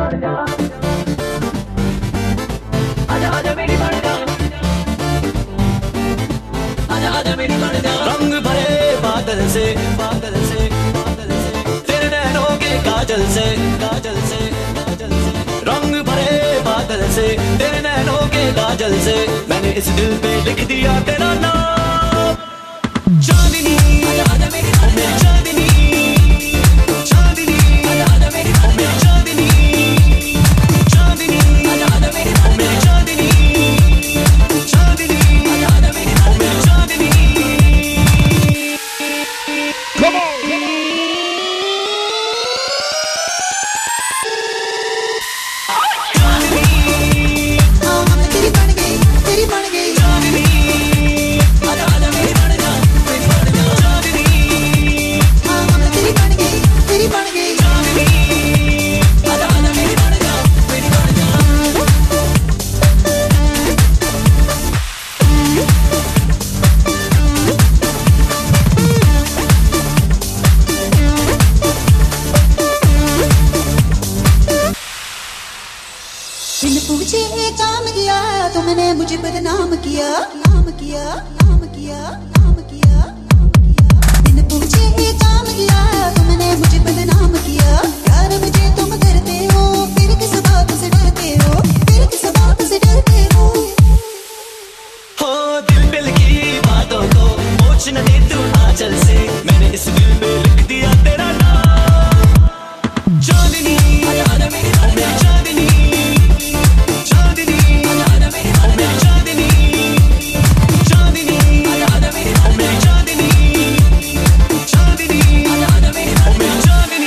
बन जा, आजा आजा मेरी बन जा, आजा आजा मेरी बन जा। रंग भरे बादल से, बादल से, बादल से, तेरे नैनों के काजल से, काजल से, काजल से, रंग भरे बादल से, तेरे नैनों के काजल से, मैंने इस दिल पे लिख दिया तेरा नाम। चांदनी आजा आजा मेरी चांदनी, चांदनी आजा आजा मेरी चांदनी, चांदनी आजा आजा मेरी चांदनी, चांदनी आजा आजा मेरी चांदनी। Come on, come on. तेरी बन गई, तेरी बन गई चांदनी, आजा आजा मेरी बन जा, मेरी बन जा चांदनी, तेरी बन गई, तेरी बन गई चांदनी, आजा आजा मेरी बन जा, मेरी बन जा। बिन पूछे काम किया तुमने मुझे बदनाम किया, नाम किया, नाम किया, नाम किया, नाम किया। बिन पूछे काम किया तुमने मुझे बदनाम किया। प्यार मुझे तुम करते हो फिर किस बात से डरते हो, फिर किस बात से डरते हो। हो दिल दिल की बातों को पूछ न दे तू आंचल से, मैंने इस दिल में लिख दिया तेरा नाम। चांदनी आजा आजा मेरी चांदनी, चांदनी आजा आजा मेरी चांदनी, चांदनी आजा आजा मेरी चांदनी, चांदनी आजा आजा मेरी चांदनी।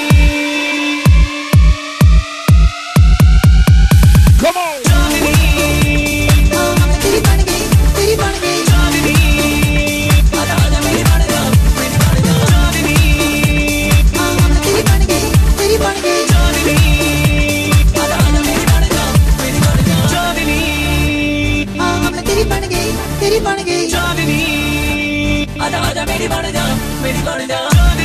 Come on चांदनी, तेरी बन गई, तेरी बन गई चांदनी, आजा आजा मेरी बन जा, मेरी बन जा चांदनी, तेरी बन गई, तेरी बन गई चांदनी, आजा आजा मेरी बन जा, मेरी बन जा चांदनी, तेरी बन गई, तेरी बन गई चांदनी, आजा आजा मेरी बन जा, मेरी बन जा चांदनी।